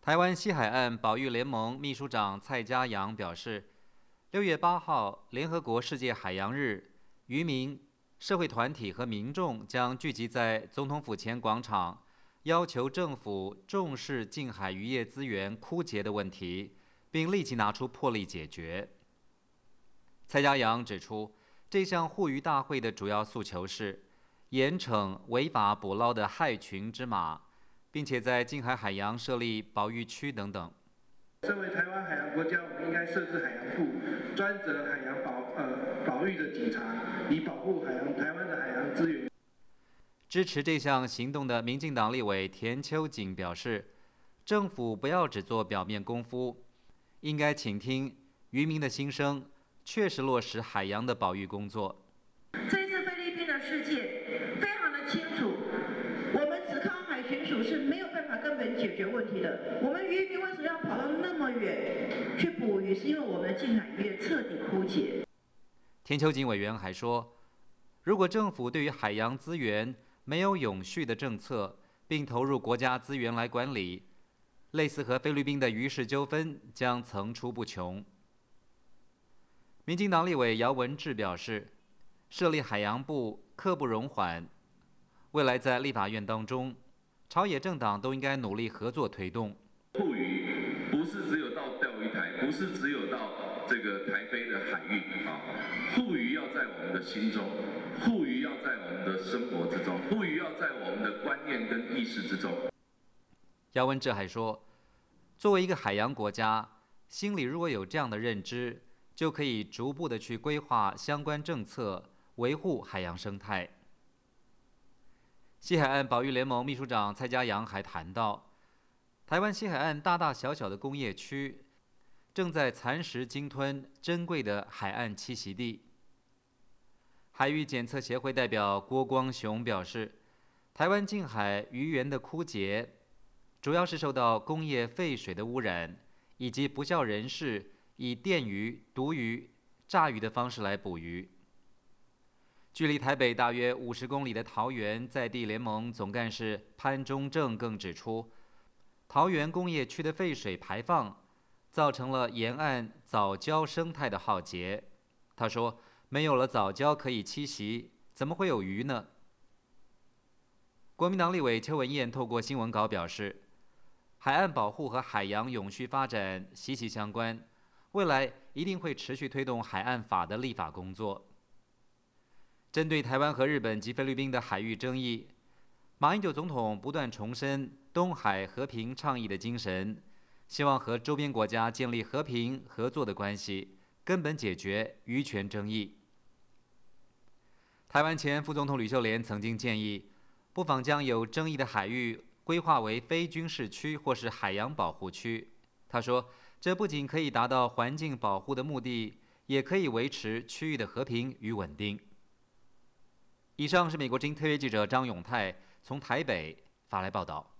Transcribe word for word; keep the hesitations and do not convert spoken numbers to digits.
台湾西海岸保育联盟秘书长蔡家阳表示，六月八号，联合国世界海洋日，渔民、社会团体和民众将聚集在总统府前广场，要求政府重视近海渔业资源枯竭的问题，并立即拿出魄力解决。蔡家阳指出，这项护渔大会的主要诉求是严惩违法捕捞的害群之马，并且在近海海洋设立保育区等等。 身为台湾海洋国家，我们应该设置海洋部，专责海洋保呃保育的警察，以保护海洋台湾的海洋资源。 支持这项行动的民进党立委田秋瑾表示，政府不要只做表面功夫，应该倾听渔民的心声，确实落实海洋的保育工作。 这次菲律宾的事件非常的清楚，我们只靠海巡署是没有办法根本解决问题的。我们渔民为什么要跑到那么远去捕鱼？是因为我们的近海渔业彻底枯竭。 田秋瑾委员还说，如果政府对于海洋资源没有永续的政策，并投入国家资源来管理，类似和菲律宾的渔事纠纷将层出不穷。民进党立委姚文智表示，设立海洋部刻不容缓，未来在立法院当中，朝野政党都应该努力合作推动。 护渔不是只有到钓鱼台，不是只有到这个台菲的海域啊，护渔要在我们的心中，护渔要在我们的生活之中，护渔要在我们的观念跟意识之中。 姚文智还说，作为一个海洋国家，心里如果有这样的认知，就可以逐步的去规划相关政策，维护海洋生态。西海岸保育联盟秘书长蔡家阳还谈到，台湾西海岸大大小小的工业区正在蚕食鲸吞珍贵的海岸栖息地。海域检测协会代表郭光雄表示，台湾近海渔源的枯竭，主要是受到工业废水的污染，以及不肖人士以电鱼、毒鱼、炸鱼的方式来捕鱼。距离台北大约五十公里的桃园在地联盟总干事潘忠正更指出，桃园工业区的废水排放造成了沿岸藻礁生态的浩劫。他说，没有了藻礁可以栖息，怎么会有鱼呢？国民党立委邱文燕透过新闻稿表示，海岸保护和海洋永续发展息息相关，未来一定会持续推动海岸法的立法工作。针对台湾和日本及菲律宾的海域争议，马英九总统不断重申东海和平倡议的精神，希望和周边国家建立和平合作的关系，根本解决渔权争议。台湾前副总统吕秀莲曾经建议，不妨将有争议的海域规划为非军事区或是海洋保护区。他说，这不仅可以达到环境保护的目的，也可以维持区域的和平与稳定。以上是美国之音特约记者张永泰从台北发来报道。